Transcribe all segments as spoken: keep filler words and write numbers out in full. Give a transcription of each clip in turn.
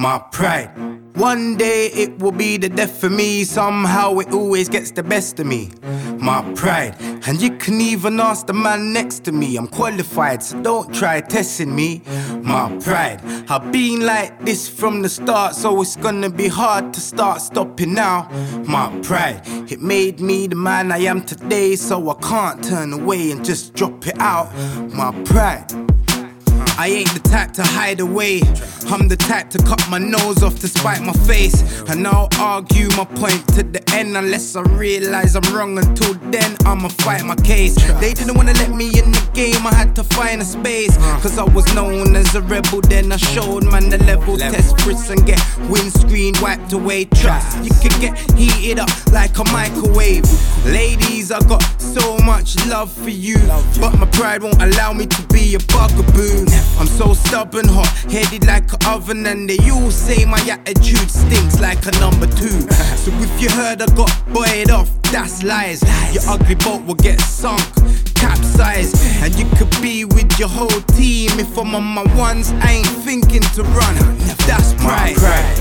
my pride. One day it will be the death of me. Somehow it always gets the best of me. My pride. And you can even ask the man next to me. I'm qualified, so don't try testing me. My pride. I've been like this from the start, so it's gonna be hard to start stopping now. My pride. It made me the man I am today, so I can't turn away and just drop it out. My pride. I ain't the type to hide away. I'm the type to cut my nose off to spite my face. And I'll argue my point to the end unless I realise I'm wrong. Until then, I'ma fight my case. They didn't wanna let me in the game, I had to find a space. Cause I was known as a rebel, then I showed man the level. Test Fritz and get windscreen wiped away. Trust, you can get heated up like a microwave. Ladies, I got so much love for you, but my pride won't allow me to be a bugaboo. I'm so stubborn, hot-headed like an oven, and they all say my attitude stinks like a number two. So if you heard I got buoyed off, that's lies. Your ugly boat will get sunk, capsized, and you could be with your whole team. If I'm on my ones, I ain't thinking to run. That's pride.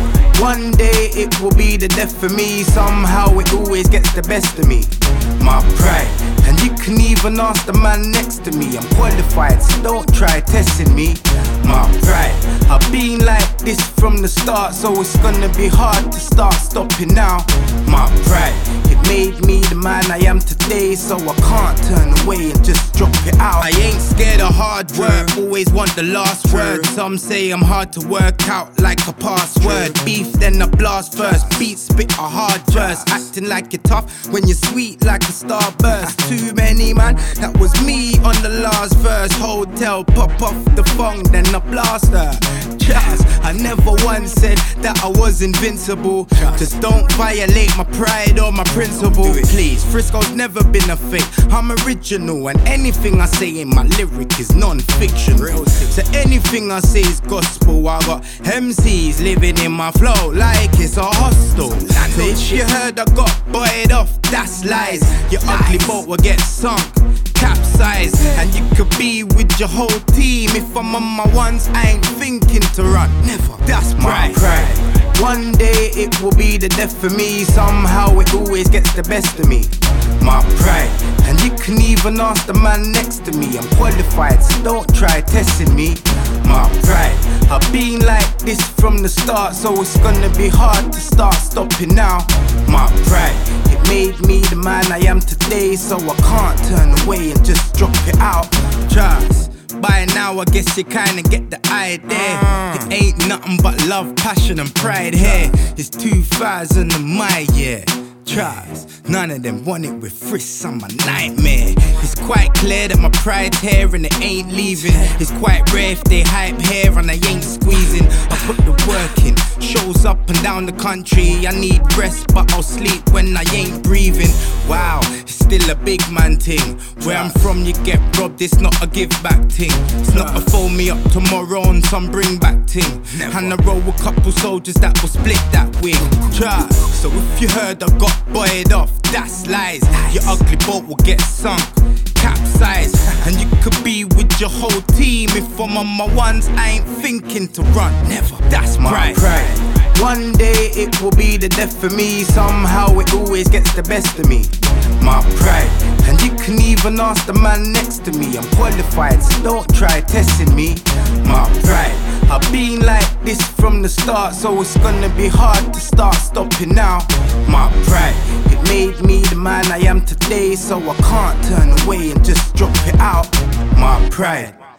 One day it will be the death of me. Somehow it always gets the best of me. My pride. And you can even ask the man next to me. I'm qualified, so don't try testing me. My pride. I've been like this from the start, so it's gonna be hard to start stopping now. My pride. It made me the man I am today, so I can't turn away and just drop it out. I ain't scared of hard work, always want the last word. Some say I'm hard to work out like a password. Beef, then I blast first, beat, spit a hard verse. Acting like you're tough when you're sweet like a starburst. Too many man, that was me on the last verse. Hotel, pop off the phone, then I blast her. Just, I never once said that I was invincible. Just don't violate my pride or my principle, please. Frisco's never been a fake, I'm original, and anything I say in my lyric is non-fiction. So anything I say is gospel. I got M Cs living in my flow like it's a hostel. So if you heard I got buoyed off, that's lies. Your ugly boat will get sunk, capsized, and you could be with your whole team. If I'm on my ones, I ain't thinking to run. Never. That's my pride. One day it will be the death of me. Somehow it always gets the best of me. My pride. And you can even ask the man next to me. I'm qualified, so don't try testing me. My pride. I've been like this from the start, so it's gonna be hard to start stopping now. My pride. It made me the man I am today, so I can't turn away and just drop it out. Trust. By now I guess you kinda get the idea. It ain't nothing but love, passion and pride here. It's two thousand and my year. Tries, none of them want it with Friss, I'm a nightmare. It's quite clear that my pride's here and it ain't leaving. It's quite rare if they hype here and I ain't squeezing. I put the work in, shows up and down the country. I need rest but I'll sleep when I ain't breathing. Wow, it's still a big man thing. Where I'm from you get robbed, it's not a give back thing. It's not a fold me up tomorrow on some bring back thing. And I roll a couple soldiers that will split that wing. Try. So if you heard I got buoyed off, that's lies. Your ugly boat will get sunk, capsized, and you could be with your whole team. If I'm on my ones, I ain't thinking to run. Never. That's my pride. One day it will be the death of me. Somehow it always gets the best of me. My pride. And you can even ask the man next to me. I'm qualified, so don't try testing me. My pride. I've been like this from the start, so it's gonna be hard to start stopping now. My pride. It made me the man I am today, so I can't turn away and just drop it out. My pride.